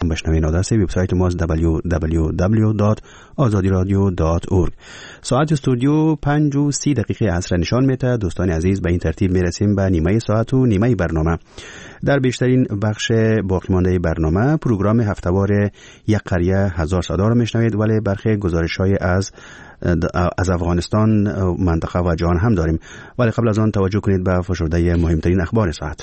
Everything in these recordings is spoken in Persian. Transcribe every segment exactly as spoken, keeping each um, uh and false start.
بشنوین. آدرس وبسایت ما دبلیو دبلیو دبلیو دات آزادی رادیو دات اورگ. ساعت استودیو پنج و سی دقیقه عصر نشان میده. دوستان عزیز، به این ترتیب میرسیم به نیمه ساعت و نیمه برنامه. در بیشترین بخش باقی مانده برنامه پروگرام هفته‌وار یک قریه هزار صدا رو میشنوید، ولی برخی گزارش‌های از از افغانستان، منطقه و جهان هم داریم. ولی قبل از آن توجه کنید به فشرده مهمترین اخبار ساعت.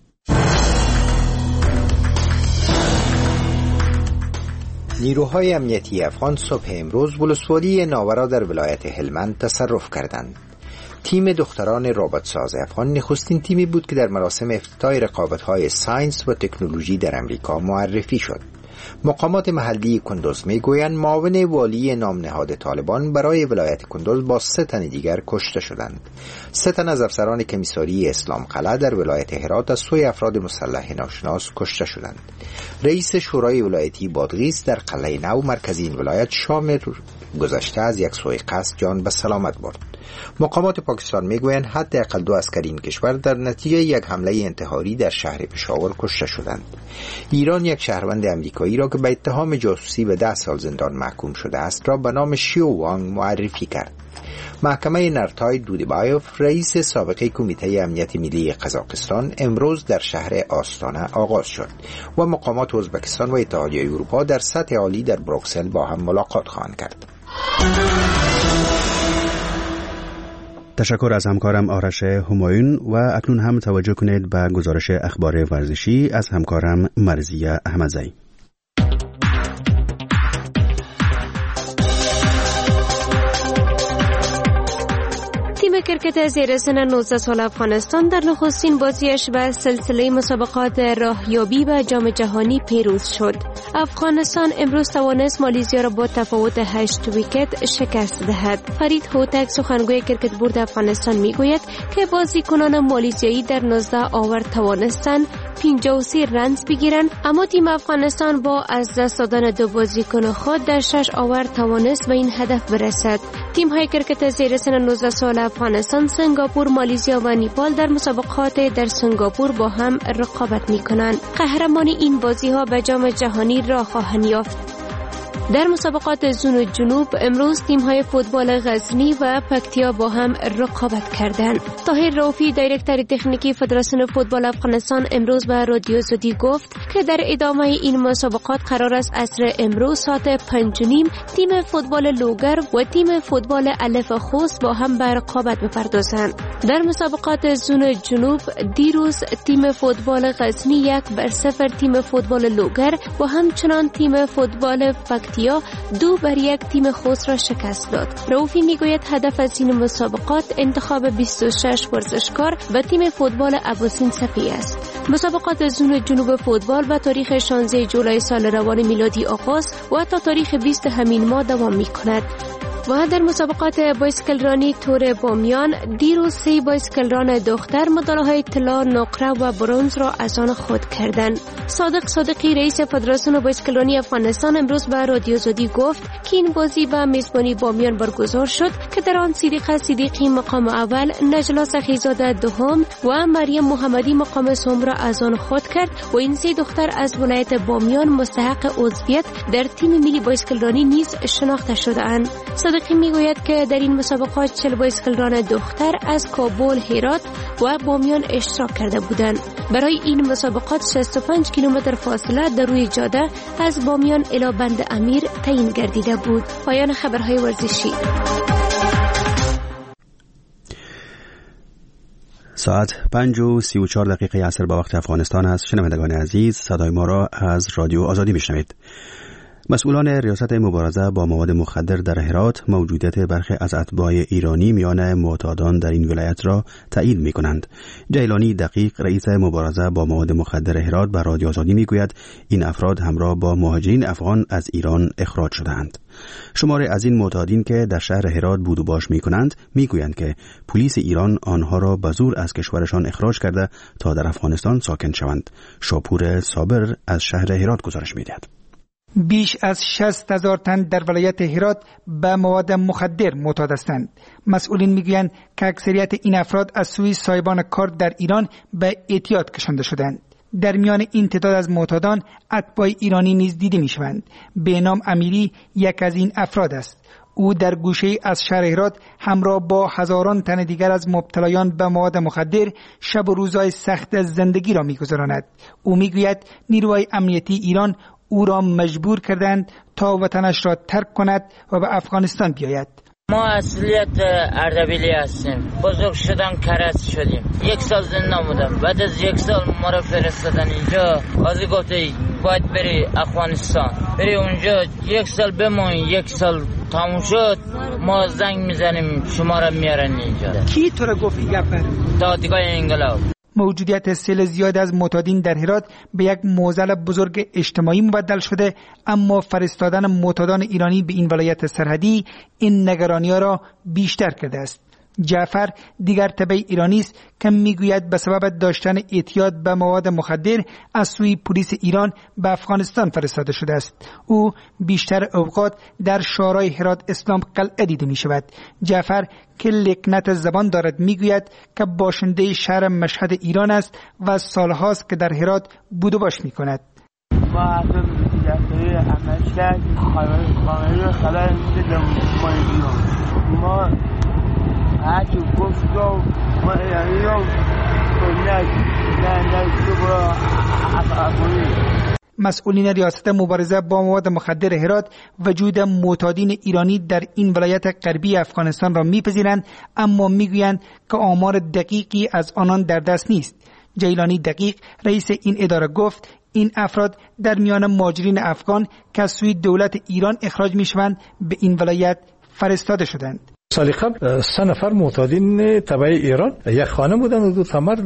نیروهای امنیتی افغان صبح امروز ولسوالی ناورا در ولایت هلمند تصرف کردند. تیم دختران رابط ساز افغان نخستین تیمی بود که در مراسم افتتاح رقابت‌های ساینس و تکنولوژی در امریکا معرفی شد. مقامات محلی کندوز میگویند معاون والی نام نهاد طالبان برای ولایت کندوز با سه تن دیگر کشته شدند. سه تن از افسران کمیساری اسلام قلعه در ولایت هرات از سوی افراد مسلح ناشناس کشته شدند. رئیس شورای ولایتی بادغیس در قلعه نو مرکزی این ولایت شام گذشته از یک سوی قصد جان به سلامت برد. مقامات پاکستان میگویند حداقل دو عسکر این کشور در نتیجه یک حمله انتحاری در شهر پشاور کشته شدند. ایران یک شهروند امریکایی را که به اتهام جاسوسی به ده سال زندان محکوم شده است را به نام شیو وانگ معرفی کرد. محکمه نرتای دودبایوف، رئیس سابقه کمیته امنیت ملی قزاقستان، امروز در شهر آستانه آغاز شد و مقامات ازبکستان و اتحادیه اروپا در سطح عالی در بروکسل با هم ملاقات خواهند کرد. تشکر از همکارم آرش همایون و اکنون هم توجه کنید به گزارش اخبار ورزشی از همکارم مرزیه احمدزی. تیم کرکت زیر سن نوزده سال افغانستان در نخستین بازیش به سلسله مسابقات راهیابی به جام جهانی پیروز شد. افغانستان امروز توانست مالزیا را با تفاوت هشت ویکت شکست دهد. فرید هوتک سخنگوی کرکت بورد افغانستان میگوید که بازیکنان مالزیایی در نوزده آور توانستند پنجاه و سه رنز بگیرند، اما تیم افغانستان با از دست دادن دو بازیکن خود در شش آور توانست به این هدف برسد. تیم های کرکت زیر سن نوزده سال افغانستان، سنگاپور، مالزیا و نیپال در مسابقات در سنگاپور با هم رقابت می کنند. قهرمان این بازی ها به جام جهانی راه خواهند یافت. در مسابقات زون جنوب امروز تیم های فوتبال غزنی و پکتیا با هم رقابت کردند. طاهر رؤوفی دایرکتور تکنیکی فدراسیون فوتبال افغانستان امروز به رادیو زدی گفت که در ادامه این مسابقات قرار است عصر امروز ساعت پنج و نیم تیم فوتبال لوگر و تیم فوتبال الف خوست با هم به رقابت بپردازند. در مسابقات زون جنوب دیروز تیم فوتبال غزنی یک بر صفر تیم فوتبال لوگر و همچنان تیم فوتبال پکتیا دو بر یک تیم خوست را شکست داد. رؤوفی میگوید هدف از این مسابقات انتخاب بیست و شش ورزشکار و تیم فوتبال ابوسین صفی است. مسابقات زون جنوب فوتبال به تاریخ شانزده جولای سال روان میلادی آغاز و تا تاریخ بیست همین ماه دوام می‌کند. و در مسابقات بایسکلرانی تور بامیان دیروز سه بایسکلران دختر مدال‌های طلا، نقره و برنز را از آن خود کردند. صادق صادقی رئیس فدراسیون بایسکلرانی افغانستان امروز به رادیو زدی گفت که این بازی به میزبانی بامیان برگزار شد که در آن صدیقه صدیقی مقام اول، نجلا سخیزاده دوم و مریم محمدی مقام سوم را از آن خود کرد و این سه دختر از ولایت بامیان مستحق عضویت در تیم ملی بایسکلرانی نیز شناخته شده‌اند. صادقی میگوید که در این مسابقات چهل بایسکلران دختر از کابل، هرات و بامیان اشتراک کرده بودند. برای این مسابقات شصت و پنج کیلومتر فاصله در روی جاده از بامیان الی بند امیر تعیین گردیده بود. پایان خبرهای ورزشی. ساعت پنج و سی و چهار دقیقه عصر با وقت افغانستان است. شنوندگان عزیز، صدای ما را از رادیو آزادی میشنوید. مسئولان ریاست مبارزه با مواد مخدر در هرات موجودیت برخی از اتباع ایرانی میان معتادان در این ولایت را تایید می کنند. جیلانی دقیق رئیس مبارزه با مواد مخدر هرات به رادیو آزادی می گوید این افراد همراه با مهاجرین افغان از ایران اخراج شدهاند. شماری از این معتادین که در شهر هرات بود و باش می کنند می گویند که پلیس ایران آنها را به زور از کشورشان اخراج کرده تا در افغانستان ساکن شوند. شاپور صابر از شهر هرات گزارش می دهد. بیش از شصت هزار تن در ولایت هرات به مواد مخدر معتاد هستند. مسئولین میگویند که اکثریت این افراد از سوی صاحبان کار در ایران به اعتیاد کشانده شدند. در میان این تعداد از معتادان اتباع ایرانی نیز دیده میشوند. به نام امیری یک از این افراد است. او در گوشه از شهر هرات همراه با هزاران تن دیگر از مبتلایان به مواد مخدر شب و روزهای سخت از زندگی را می‌گذراند. او میگوید نیروهای امنیتی ایران او را مجبور کردند تا وطنش را ترک کند و به افغانستان بیاید. ما اصلیت اردبیلی هستیم. بزرگ شدم کرج شدیم. یک سال زندان بودم. بعد از یک سال ما را فرستادن اینجا. قاضی گفته باید بری افغانستان. بری اونجا یک سال بمون. یک سال تموم شد ما زنگ میزنیم شما را میارن اینجا. کی تو را گفت این گپ؟ دادگاه انقلاب. موجودیت سیل زیاد از معتادین در هرات به یک معضل بزرگ اجتماعی مبدل شده، اما فرستادن معتادان ایرانی به این ولایت سرحدی این نگرانی‌ها را بیشتر کرده است. جعفر دیگر تبع ایرانی است که میگوید به سبب داشتن اعتیاد به مواد مخدر از سوی پلیس ایران به افغانستان فرستاده شده است. او بیشتر اوقات در شورای هرات اسلام قلعه دیده می شود. جعفر که لکنت زبان دارد میگوید که باشنده شهر مشهد ایران است و سالهاست که در هرات بود و باش می کند. ما ما هرچی گفت رو ما ایرانی رو مسئولین ریاست مبارزه با مواد مخدر هرات وجود معتادین ایرانی در این ولایت غربی افغانستان را میپذیرند، اما میگویند که آمار دقیقی از آنان در دست نیست. جیلانی دقیق رئیس این اداره گفت این افراد در میان مهاجرین افغان که از سوی دولت ایران اخراج میشوند به این ولایت فرستاده شدند. سال قبل سه نفر معتادین تبع ایران یک خانه بودن و دو تا مرد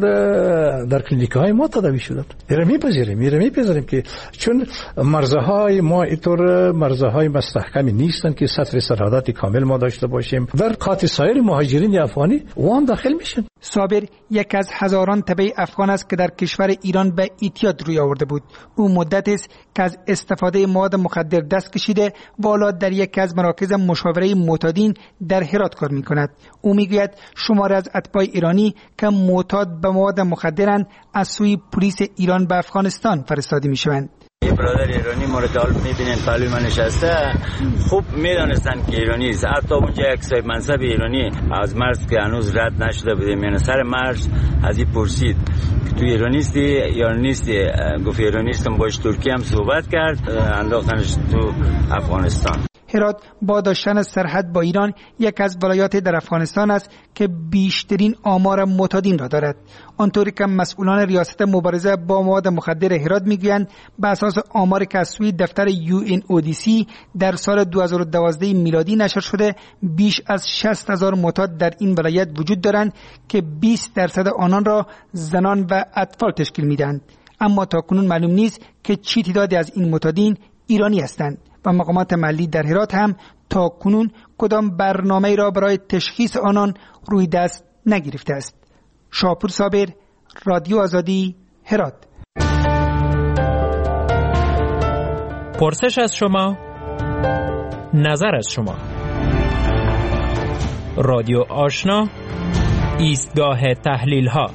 در کلینیک‌های ما تداوی شدند. ایران میپذیریم ایران میپذیریم که چون مرزهای ما اینطور مرزهای مستحکمی نیستن که سطر سرحدات کامل ما داشته باشیم. در قاطع سایر مهاجرین افغانی وان داخل میشن. صابر یک از هزاران تبع افغان است که در کشور ایران به اعتیاد روی آورده بود. او مدت است که از استفاده مواد مخدر دست کشیده و حالا در یک از مراکز مشاوره معتادین در هرات کار میکند. او میگوید شماری از اتباع ایرانی که معتاد به مواد مخدرند از سوی پلیس ایران به افغانستان فرستاده میشوند. یه برادر ایرانی ما رو دال میبینن پلوی من نشسته، خوب میدانستن که ایرانی است. حتی اونجا یک صاحب منصب ایرانی از مرز که هنوز رد نشده بوده میانه سر مرز از این پرسید که تو ایرانیستی یا نیستی، گفت ایرانیستم. باش ترکی هم صحبت کرد، انداختنش تو افغانستان. هرات با داشتن سرحد با ایران یک از ولایات در افغانستان است که بیشترین آمار معتادین را دارد. آنطوری که مسئولان ریاست مبارزه با مواد مخدر هرات میگویند به اساس آماری که از سوی دفتر یو ان او دی سی در سال دو هزار و دوازده میلادی نشر شده، بیش از شصت هزار معتاد در این ولایت وجود دارند که بیست درصد آنان را زنان و اطفال تشکیل میدهند. اما تاکنون معلوم نیست که چه تعدادی از این معتادین ایرانی هستند و مقامات محلی در هرات هم تا کنون کدام برنامه را برای تشخیص آنان روی دست نگرفته است. شاپور صابر، رادیو آزادی، هرات. پرسش از شما، نظر از شما. رادیو آشنا، ایستگاه تحلیل ها.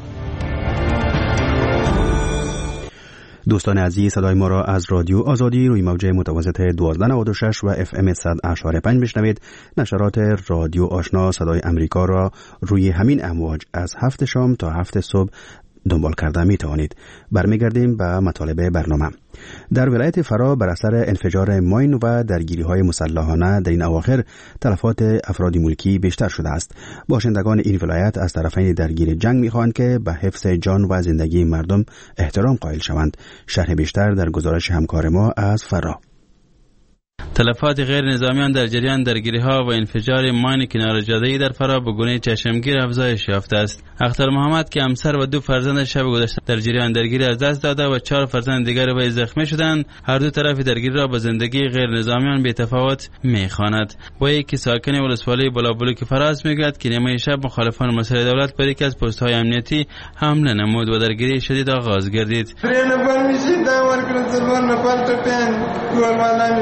دوستان عزیز، صدای ما را از رادیو آزادی روی موج متوسط دوازده نود و شش و اف ام صد و اشاره پنج بشنوید. نشرات رادیو آشنا صدای امریکا را روی همین امواج از هفت شام تا هفت صبح دنبال کرده می توانید. برمیگردیم به مطالب برنامه. در ولایت فرا بر اثر انفجار ماین و درگیری های مسلحانه در این اواخر تلفات افراد ملکی بیشتر شده است. باشندگان این ولایت از طرفین درگیر جنگ می خواهند که به حفظ جان و زندگی مردم احترام قائل شوند. شرح بیشتر در گزارش همکار ما از فرا. تلفات غیر نظامیان در جریان درگیری‌ها و انفجار ماین کنار جاده‌ای در فرا به گونه چشمگیر افزایش یافته است. اختر محمد که همسر و دو فرزند شب گذشته در جریان درگیری از دست داده و چهار فرزند دیگر وی زخمی شدند، هر دو طرف درگیری را به زندگی غیر نظامیان بی تفاوت می‌خواند. وی که ساکن ولسوالی بلابلوک فراز میگوید که نیمه شب مخالفان مسئله دولت بر یک از پست‌های امنیتی حمله نمود و درگیری شدید آغاز گردید.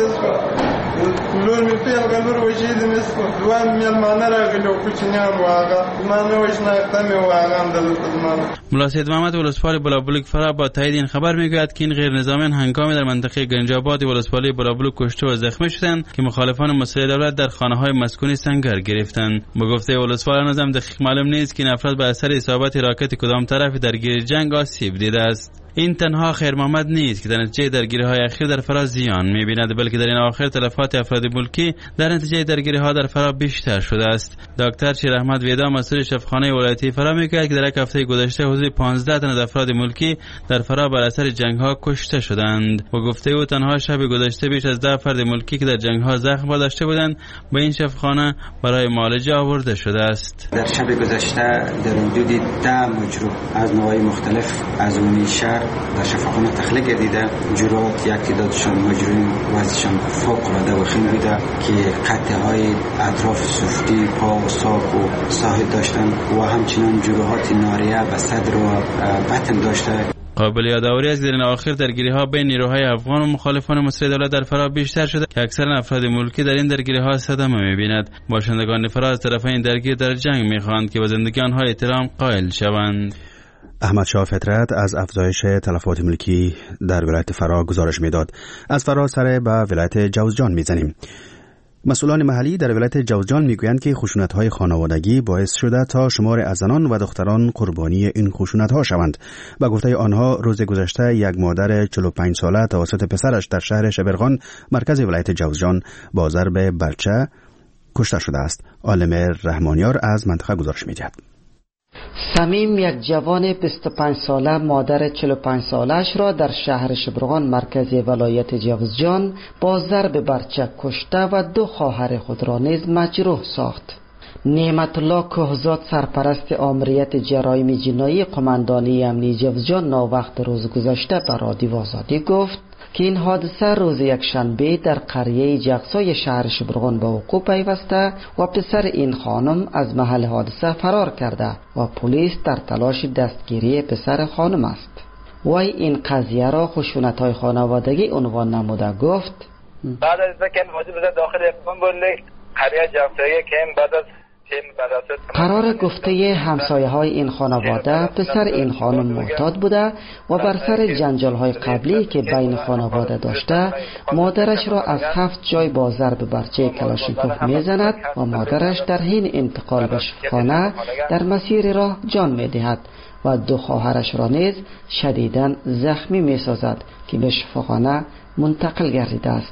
لور می پیل لور وجید نسخ دوام میل مانه راغلی و کوچنیان واغا مانه وشناخته می واغام دلت زمان. ملا سید محمد ولسوالی بلابلوک فرا با تایید این خبر میگوید که این غیر نظامیان هنگامی در منطقه گنجاباد ولسوالی بلابلوک کشته و زخمی شدند که مخالفان مسئله دولت در خانه‌های مسکونی سنگر گرفتند. با گفته ولسوالی نظام دقیق معلوم نیست که این افراد به اثر اصابت راکت کدام طرف درگیر جنگ آسیب دیده است. این تنها خیر محمد نیست که در نتیجه درگیری‌های اخیر در فرا زیان می‌بیند، بلکه در این اواخر تلفات افراد ملکی در نتیجه درگیری‌ها در فرا بیشتر شده است. دکتر شیر احمد ویدا مسئول شفاخانه ولایتی فرا میگوید که در یک هفته گذشته حدود پانزده تن از افراد ملکی در فرا بر اثر جنگ‌ها کشته شدند. با گفته او تنها شب گذشته بیش از ده فرد ملکی که در جنگ‌ها زخم داشته بودند به این شفاخانه برای معالجه آورده شده است. در شب گذشته در حدود ده مجروح از نواحی مختلف از اون شهر در شفاخانه تخلیه دیده. جرات یک تعدادشان مجروحین وضعشان فوق العاده وخیم بوده که قطعه های اطراف سفتی پا و ساق و ساحل داشتن و همچنان جروحات ناریه و صدر و بطن داشته. قابل یادآوری است که در این اواخر درگیری‌ها بین نیروهای افغان و مخالفان مسئله دولت در فرا بیشتر شده که اکثر افراد ملکی در این درگیری‌ها صدمه می‌بیند. باشندگان فرا از طرفین درگیر در جنگ می‌خواهند که به زندگی آنها احترام قائل شوند. احمد شاه فطرت از افزایش تلفات ملکی در ولایت فرا گزارش میداد. از فرا سر به ولایت جوزجان میزنیم. مسئولان محلی در ولایت جوزجان میگویند که خشونت‌های خانوادگی باعث شده تا شمار از زنان و دختران قربانی این خشونت‌ها شوند. با گفته آنها روز گذشته یک مادر چهل و پنج ساله توسط پسرش در شهر شبرغان مرکز ولایت جوزجان با ضرب بلچه کشته شده است. عالم رحمانیار از منطقه گزارش میدهد. سمیم یک جوان بیست و پنج ساله مادر چهل و پنج سالش را در شهر شبرغان مرکزی ولایت جوزجان با ضرب برچک کشته و دو خواهر خود را نیز مجروح ساخت. نعمت الله کهزاد سرپرست آمریت جرایم جنایی قماندانی امنی جوزجان ناوقت روز گذشته به رادیو آزادی گفت که این حادثه روز یکشنبه در قریه جغسای شهر شبرغان به وقوع پیوسته و پسر این خانم از محل حادثه فرار کرده و پلیس در تلاش دستگیری پسر خانم است. وی این قضیه را خشونت‌های خانوادگی عنوان نموده گفت بعد از اینکه موجود داخل اقوام بودیم قریه جغسای که بعد از قرار گفته همسایه های این خانواده پسر این خانم معتاد بوده و بر سر جنجال های قبلی که بین خانواده داشته مادرش را از هفت جای با ضرب برچه کلاشینکوف میزند و مادرش در حین انتقال به شفاخانه در مسیر راه جان میدهد و دو خواهرش را نیز شدیداً زخمی میسازد که به شفاخانه منتقل گردیده است.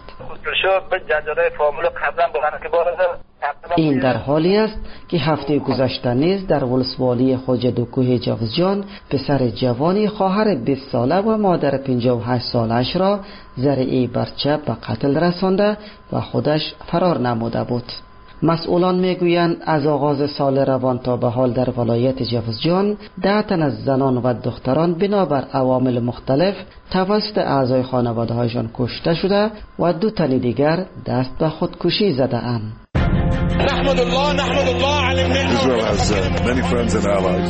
این در حالی است که هفته گذشته نیز در ولسوالی خواجه‌دوکوه جوزجان پسر جوانی خواهر بیست ساله و مادر پنجاه و هشت سالش را ضربه برچه به قتل رسانده و خودش فرار نموده بود. مسئولان میگویند از آغاز سال روان تا به حال در ولایت جوزجان ده تن از زنان و دختران بنابر عوامل مختلف توسط اعضای خانواده هایشان کشته شده و دو تن دیگر دست به خودکشی زده اند. نحمد الله نحمد الله على النعمة. Israel has uh, many friends and allies.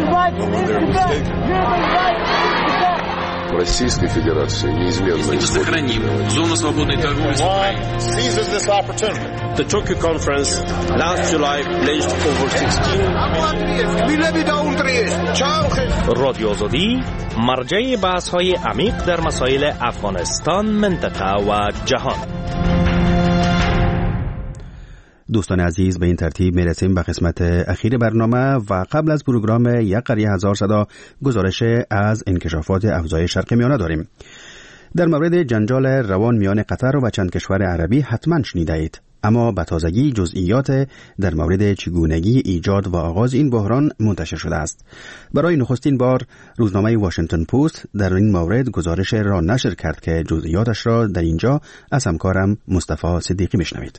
Российской Федерации неизменно сохраним зону свободной торговли с Украиной. Seizes this opportunity. The Tokyo conference last July pledged over sixteen رادیو آزادی مرجع بحث‌های عمیق در مسائل افغانستان، منطقه و جهان. دوستان عزیز، به این ترتیب میرسیم به قسمت اخیر برنامه و قبل از پروگرام یک قریه هزار صدا گزارش از انکشافات افزای شرق میانه داریم. در مورد جنجال روان میان قطر و چند کشور عربی حتما شنیده اید، اما به تازگی جزئیات در مورد چگونگی ایجاد و آغاز این بحران منتشر شده است. برای نخستین بار روزنامه واشنگتن پست در این مورد گزارش را نشر کرد که جزئیاتش را در اینجا از همکارم مصطفی صدیقی میشنوید.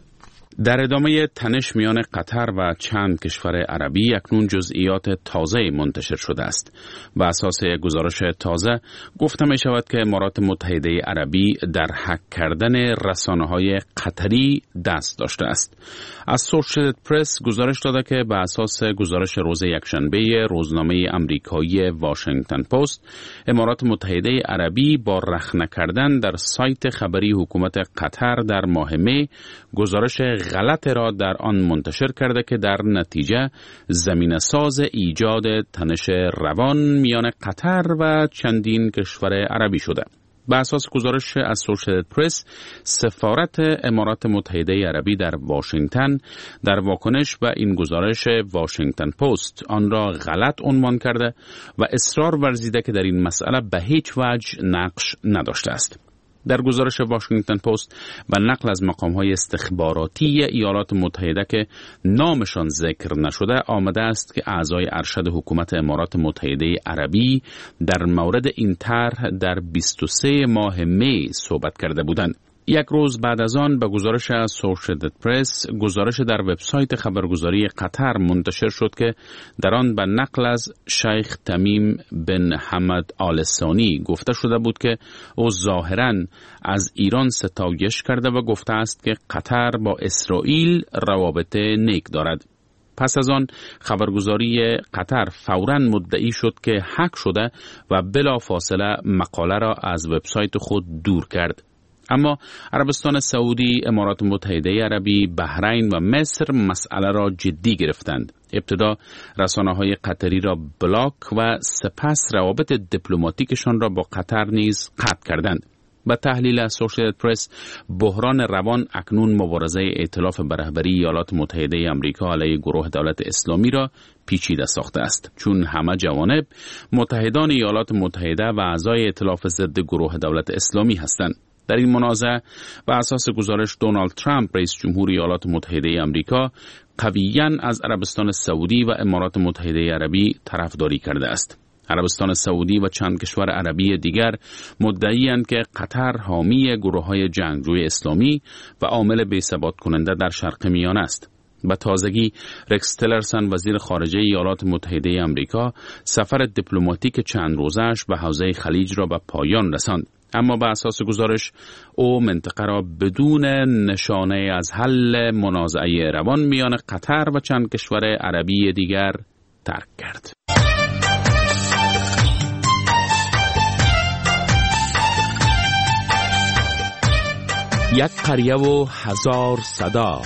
در ادامه تنش میان قطر و چند کشور عربی اکنون جزئیات تازه منتشر شده است. بر اساس گزارش تازه گفته می شود که امارات متحده عربی در هک کردن رسانه‌های قطری دست داشته است. اسوشییتد پرس گزارش داده که بر اساس گزارش روز یکشنبه روزنامه آمریکایی واشنگتن پست، امارات متحده عربی با رخنه کردن در سایت خبری حکومت قطر در ماه می گزارش غلط را در آن منتشر کرده که در نتیجه زمینه ساز ایجاد تنش روان میان قطر و چندین کشور عربی شده. بر اساس گزارش اسوشییتد پرس، سفارت امارات متحده عربی در واشنگتن در واکنش به این گزارش واشنگتن پست آن را غلط عنوان کرده و اصرار ورزیده که در این مسئله به هیچ وجه نقش نداشته است. در گزارش واشنگتن پست و نقل از مقام‌های استخباراتی ایالات متحده که نامشان ذکر نشده آمده است که اعضای ارشد حکومت امارات متحده عربی در مورد این طرح در بیست و سه ماه می صحبت کرده بودند. یک روز بعد از آن به گزارش اسوشییتد پرس گزارش در وبسایت خبرگزاری قطر منتشر شد که در آن به نقل از شیخ تمیم بن حمد آل ثانی گفته شده بود که او ظاهراً از ایران ستایش کرده و گفته است که قطر با اسرائیل روابط نیک دارد. پس از آن خبرگزاری قطر فوراً مدعی شد که هک شده و بلافاصله مقاله را از وبسایت خود دور کرد. اما عربستان سعودی، امارات متحده عربی، بحرین و مصر مسئله را جدی گرفتند. ابتدا رسانه‌های قطری را بلاک و سپس روابط دیپلماتیکشان را با قطر نیز قطع کردند. با تحلیل اسوشییتد پرس، بحران روان اکنون مبارزه ائتلاف به رهبری ایالات متحده آمریکا علیه گروه دولت اسلامی را پیچیده ساخته است، چون همه جوانب متحدان ایالات متحده و اعضای ائتلاف ضد گروه دولت اسلامی هستند. در این منازعه بر اساس گزارش دونالد ترامپ رئیس جمهور ایالات متحده آمریکا قویاً از عربستان سعودی و امارات متحده عربی طرفداری کرده است. عربستان سعودی و چند کشور عربی دیگر مدعی‌اند که قطر حامی گروه‌های جنگجوی اسلامی و عامل بی‌ثبات کننده در شرق میانه است. به تازگی رکس تیلرسن وزیر خارجه ایالات متحده آمریکا سفر دیپلماتیک چند روزه‌اش به حوزه خلیج را به پایان رساند، اما به اساس گزارش او منطقه را بدون نشانه از حل منازعه روان میان قطر و چند کشور عربی دیگر ترک کرد. یک قریه و هزار صدا.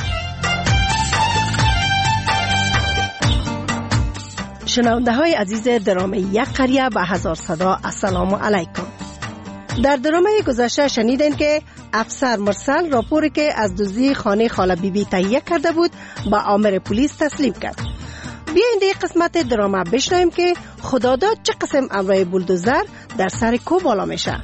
شنونده های عزیز درام یک قریه و هزار صدا، السلام علیکم. در درامه گذشته شنیدین که افسر مرسل راپوری که از دزدی خانه خاله بی بی تهیه کرده بود با آمر پلیس تسلیم کرد. بیایید این قسمت درامه بشنویم که خداداد چه قسم امرای بولدوزر در سر کو بالا میشه.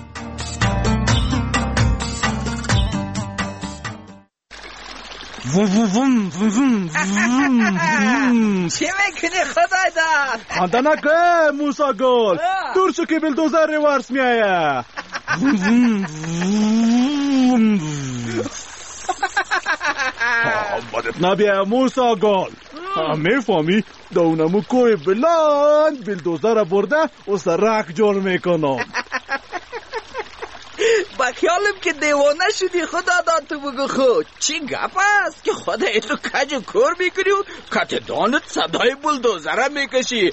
ووم ووم ووم ووم. چی میکنی خدای داد؟ خانده نکه موسا گل، دور شو که بلدوزر ریورس میایه. ووم ووم. بدت نبیه موسا گل، میفهمی دونمو کوی بلند بلدوزر برده و سرک جور میکنم. با خیالم که دیوانه شدی خدا داد تو بگو خود چی گپ است که خدا ایتو کج و کور میکنی و کت دانت صدای بلدوزره میکشی.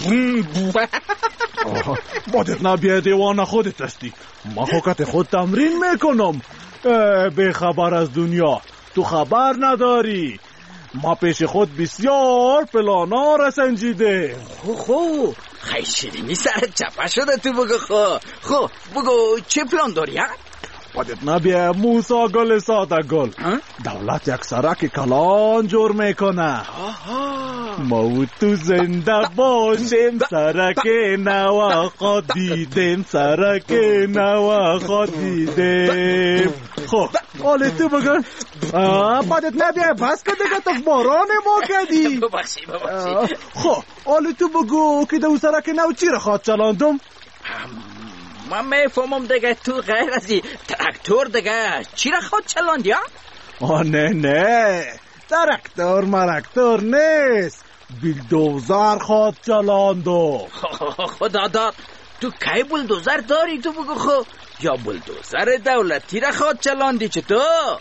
بادت نبیه دیوانه خودت هستی، ما خوکت خود تمرین میکنم. بی خبر از دنیا تو خبر نداری، ما پیش خود بسیار پلانا را سنجیده. خو خو خیلی شیرینی سر چپه شده تو بگو خو خو بگو چه پلان داری ها؟ بادت نبیه موسا گل ساده گل، دولت یک سرک کلان جور میکنه. ما و تو زنده باشیم، سرک نوا خود دیدیم، سرک نوا خود دیدیم. خب حالی تو بگن بادت نبیه بس که دیگه تو باران ما کردی. ببخشی ببخشی. خب حالی تو بگو که دو سرک نو چی را خواد چلاندم؟ من میفهمم دیگه تو غیر ازی تراکتور دیگه چی را خود چلاندی ها؟ آه نه نه، ترکتور مرکتور نیست، بیلدوزر خواد چلاندو. خدا داد، تو کی بلدوزر داری تو بگو خو؟ یا بلدوزر دولتی را خواد چلاندی چطور؟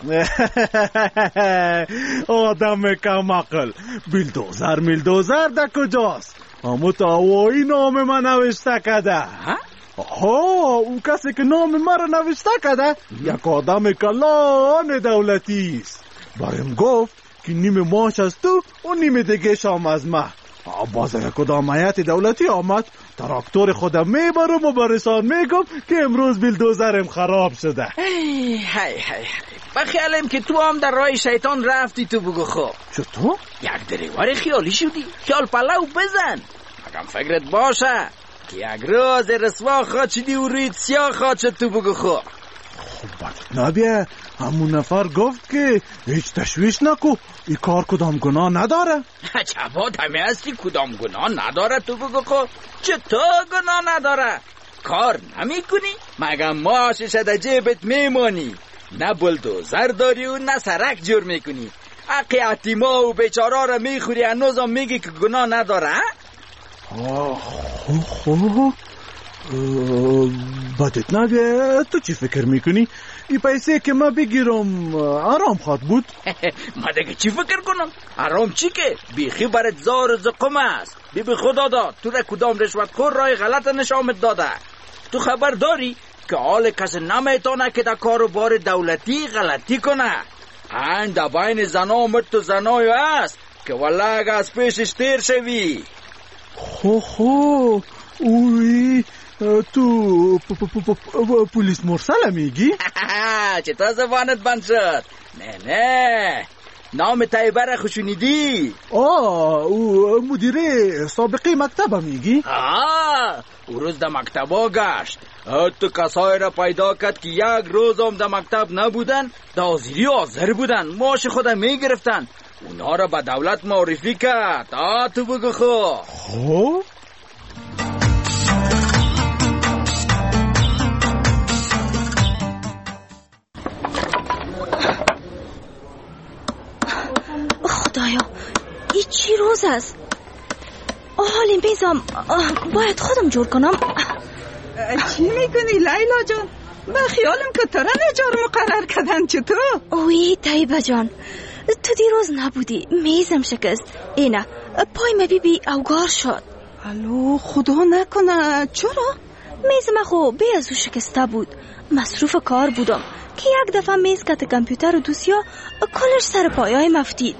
آدم کم عقل، بیلدوزر میلدوزر ده کجاست؟ همو تاوایی نام من نوشته کده. آها، او کسی که نام من را نوشته کده یک آدم کلان دولتی است. برایم گفت که نیم ماش از تو و نیم دیگه شام از من. باز یک کدام هیئت دولتی آمد، تراکتور خودم میبرم و برشان میگم که امروز بیلدوزرم خراب شده. هی هی هی بخیالم که تو هم در راه شیطان رفتی تو بگو خو. چطور؟ یک دریوار خیالی شدی، خیال پلو بزن. اگم فکرت باشه که یک روز رسوا خواد شدی و روی سیاه خواد شد تو بگو خو. خب بدت نبیه، همون نفر گفت که هیچ تشویش نکو، این کار کدام گناه نداره. چبا همه هستی کدام گناه نداره تو بگو خو. چطور گناه نداره؟ کار نمی کنی؟ مگه معاشش در جیبت میمانی، نه بلدوزر داری و نه سرک جور میکنی، حق یتیما و بیچارا را میخوری، هنوزم میگی که گناه نداره؟ خب خب بدت نبیه، تو چی فکر میکنی؟ این پیسه که ما بگیرم آرام خواد بود؟ ما دیگه چی فکر کنم؟ آرام چی که؟ بیخی برات زار و زقم است. بی بی خدا داد تو را کدام رشوتخور رای غلط نشامت داده. تو خبر داری که حال کسی نمیتونه که در کاروبار دولتی غلطی کنه. این در بین زنا مرد و زنای است که والله اگه از پیشش تیر شوی. خو خو اوی تو پولیس مرسل میگی؟ چطور زبانت بند شد؟ نه نه، نام طیبه را خوشونیدی؟ آه، او مدیر سابقه مکتب میگی؟ آه، او روز در مکتبا گشت، تو کسای را پیدا کرد که یک روز هم در مکتب نبودن، در حاضری حاضر بودن، معاش خودم میگرفتن، اونا را به دولت معرفی کرد. آه تو بگو خو. خب خدایا، این چی روز است؟ حالی میزم باید خودم جور کنم. چی میکنی لیلا جان؟ با خیالم که ترا نجار مقرر کردن چطور؟ اوی طیبه جان، تو دیروز نبودی، میزم شکست. اینه پای مبی بی اوگار شد. الو خدا نکنه. چرا؟ میزم خو بی ازو شکسته بود، مصروف کار بودم که یک دفعه میز کت کمپیوتر و دوسیا کلش سر پایای مفتید.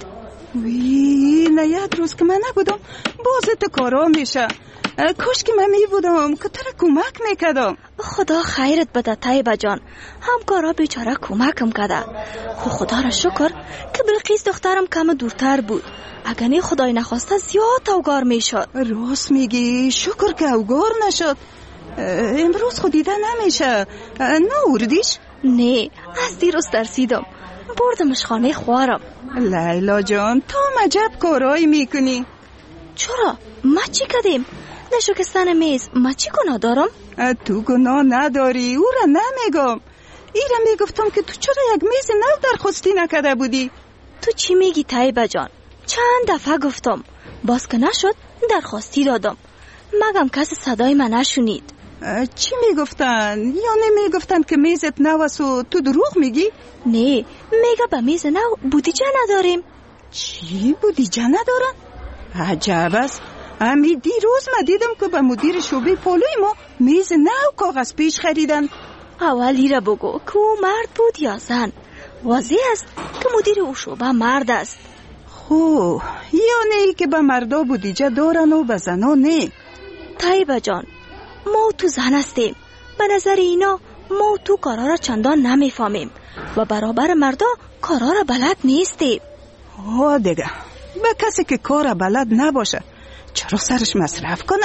وی نه یک روز که من نبودم باز تو کارا میشه. کاش که من می بودم که تو را کمک میکردم. خدا خیرت بده طیبه جان، همکارا بیچاره کمکم کرده. خو خدا را شکر که بلقیس دخترم کم دورتر بود، اگر نه خدای نخواسته زیاد اوگار میشد. راست میگی، شکر که اوگار نشد. امروز خود دیده نمیشه. نه اردیش؟ نه، از دیروز ترسیدم، بردمش خانه خوارم. لیلا جان تو مجب کارایی میکنی. چرا؟ ما چی کردیم؟ نشکستن میز ما چی گناه دارم؟ تو گناه نداری، او را نمیگم. ای را میگفتم که تو چرا یک میز نو درخواستی نکرده بودی؟ تو چی میگی طیبه جان؟ چند دفعه گفتم، باز که نشد درخواستی دادم، مگم کسی صدای من نشونید. چی میگفتن؟ یا نمیگفتن که میزت نو است و تو دروغ میگی؟ نه، میگه به میز نو بودیجه نداریم. چی بودیجه ندارن؟ عجب است. امی دیروز ما دیدم که به مدیر شعبه پولوی ما میز نو کاغذ پیش خریدن. اولی را بگو که او مرد بود یا زن؟ واضح است که مدیر او شعبه مرد است. خو یا نه که به مردا بودیجه دارن و به زنا نه؟ طیبه جان، ما تو زن هستیم، به نظر اینا ما تو کارا را چندان نمیفهمیم و برابر مردا کارا را بلد نیستیم. ها دیگه، به کسی که کار بلد نباشه چرا سرش مصرف کنه؟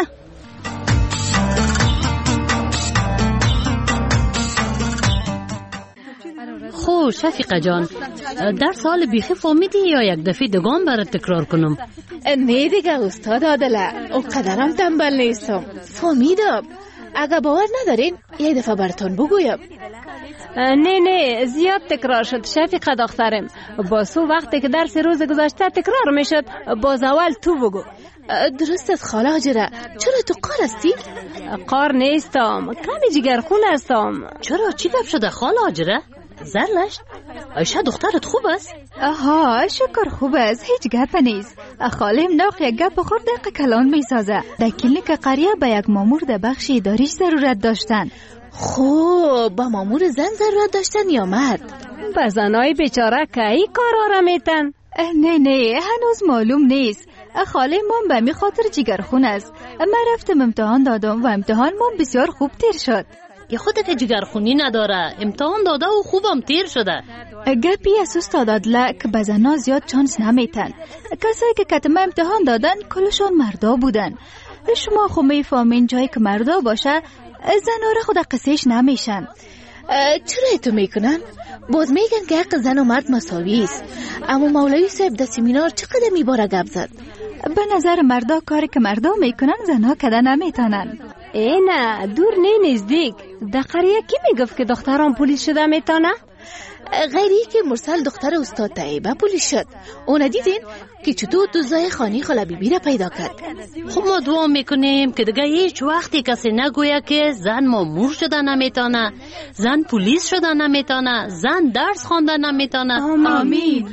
خو شفیقه جان، در سال بیخی فهمیدی یا یک دفعه دگان برات تکرار کنم؟ نه دیگه استاد عادله، او قدرم تنبل نیستم، فهمیدم. اگه باور ندارین یک دفعه براتون بگویم. نه نه زیاد تکرار شد شفیقه دخترم. با سو وقتی که درس روز گذشته تکرار میشد باز اول تو بگو. درستت خاله هاجره. چرا تو قار هستی؟ قار نیستم، کمی جگرخون هستم. چرا چی گپ شده خاله هاجره؟ زرلشت عایشه دخترت خوب است؟ آها شکر خوب است، هیچ گپ نیست. خالم نوخ یک گپ خورده که کلان میسازه. در کلینیک قریه به یک مامور در بخش اداریش ضرورت داشتن. خب با مامور زن ضرورت داشتن یا مرد؟ به زنای بیچاره که ای کارا را میتن؟ نه نه هنوز معلوم نیست. خاله مام به می خاطر جگرخون است. من رفتم امتحان دادم و امتحان مام بسیار خوب تیر شد. یه خود که جگرخونی نداره امتحان داده و خوبم تیر شده. گپی از استادادله که به زنا زیاد چانس نمیتن. کسایی که کتمه امتحان دادن کلشان مردا بودن. شما خو میفهمین جایی که مردا باشه زنا را خود قصهش نمیشن. چرا تو میکنن؟ باز میگن که حق زن و مرد مساوی است. اما مولوی صاحب در سمینار چقدر میباره گپ زد. به نظر مردا کاری که مردا میکنن زنا کده نمیتونن. ای نه دور نه نزدیک. در قریه کی میگفت که دختران پلیس شده میتونه؟ غیری که مرسل دختر استاد طیبه پلیس شد. اون دیدین که چطور دوزای خانی خاله بیبی را پیدا کرد. خب ما دعا میکنیم که دیگه هیچ وقتی کسی نگویه که زن مامور شده نمیتونه، زن پلیس شده نمیتونه، زن درس خوانده نمیتونه. آمین.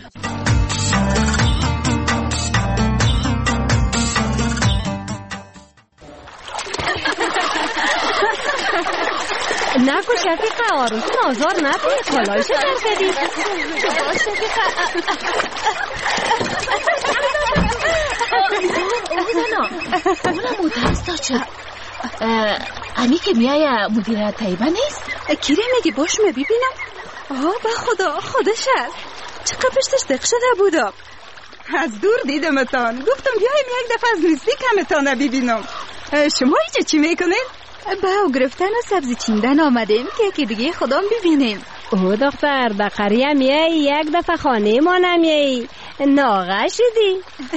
نکو شفیقه آروتون آزار نکنی کالایش در کدی. باش شفیقه. اومدنا اونا مدرس داشت. امی که میایه مدیر طیبه نیست؟ کیره میگی باش می ببینم. آه با خدا خودش هست. چقدر پشتش دق شده بودم. از دور دیدمتان. گفتم بیایم یک دفعه از نزدیک همتان ببینم. شما اینجا چی میکنین؟ با گرفتن و سبزی چیندن آمدیم که یکی دیگه خودم ببینیم. او دختر در قریه میایی یک دفعه خانه ما نمیایی ناغه شدی.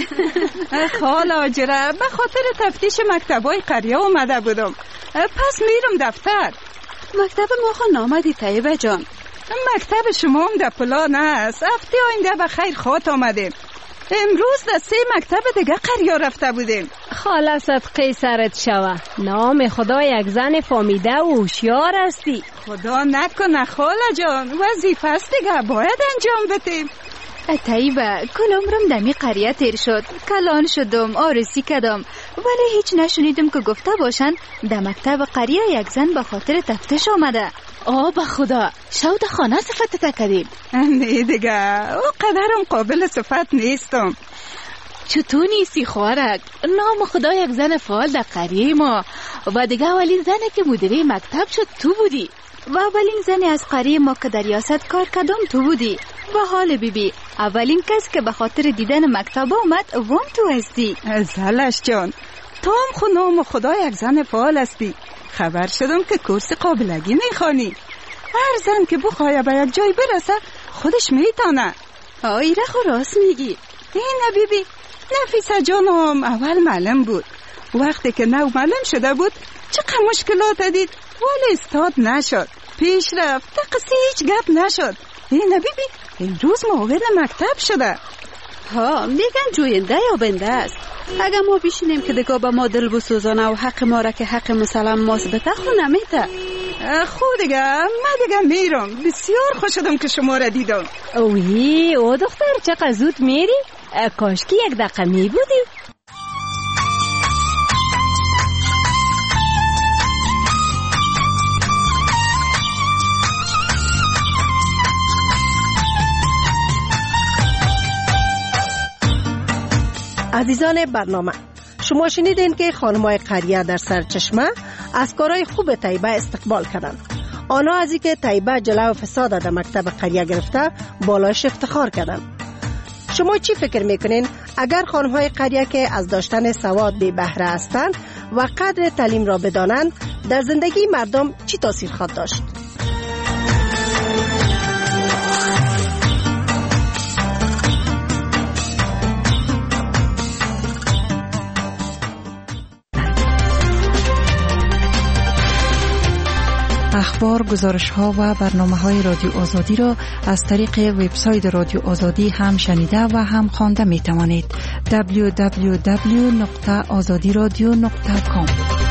خاله هاجره به خاطر تفتیش مکتبای قریه اومده بودم، پس میرم دفتر. مکتب ما خو نامدی طیبه جان. مکتب شما هم در پلان است. هفته آینده به خیر خوات آمدیم. امروز در سه مکتب دیگه قریه رفته بودیم. خاله صدقه سرت شوه. نام خدا یک زن فامیده و هوشیار هستی. خدا نکنه خاله جان، وظیفه است دیگه باید انجام بدیم. طیبه کل عمرم دمی قریه تیر شد، کلان شدم، آرسی کردم، ولی هیچ نشنیدم که گفته باشن در مکتب قریه یک زن به خاطر تفتیش آمده. آه به خدا شود خانه صفت تکریم. نه دیگه او قدرم قابل صفت نیستم. چطور نیستی خوارک؟ نام خدا یک زن فعال در قریه ما و دیگه اولین زنی که مدیره مکتب شد تو بودی. و اولین زنی از قریه ما که در ریاست کار کردم تو بودی. و حال بیبی اولین کس که به خاطر دیدن مکتب آمد وام تو هستی. زلش جان تو هم خو نام خدا یک زن فعال هستی. خبر شدم که کورس قابلگی میخوانی. هر زن که بخواه به یک جای برسه خودش میتانه. آیره خو راست میگی. این بیبی نفیسه جانم اول معلم بود. وقتی که نو معلم شده بود چقدر مشکلات دید ولی استاد نشد. پیش رفت تا قصه هیچ گپ نشد. این بیبی امروز معاون مکتب شده. ها میگن جوینده یا بنده است. اگر ما بشینیم که دیگه با ما دل بسوزانه و حق ما را که حق مسلم ماست بته خو نمیته. خود دیگه من دیگه میرم. بسیار خوش شدم که شما را دیدم. اوی او دختر چقدر زود میری؟ کاش که یک دقیقه می بودی. عزیزان برنامه، شما شنیدین که خانمای قریه در سرچشمه از کارهای خوب طیبه استقبال کردند. آنها از اینکه طیبه جلو فساد در مکتب قریه گرفته بالایش افتخار کردند. شما چی فکر میکنین اگر خانمهای قریه که از داشتن سواد بی بهره هستند و قدر تعلیم را بدانند در زندگی مردم چی تاثیر خواهد داشت؟ اخبار، گزارش ها و برنامه های رادیو آزادی را از طریق وبسایت رادیو آزادی هم شنیده و هم خوانده می توانید. دبلیو دبلیو دبلیو دات آزادی رادیو دات کام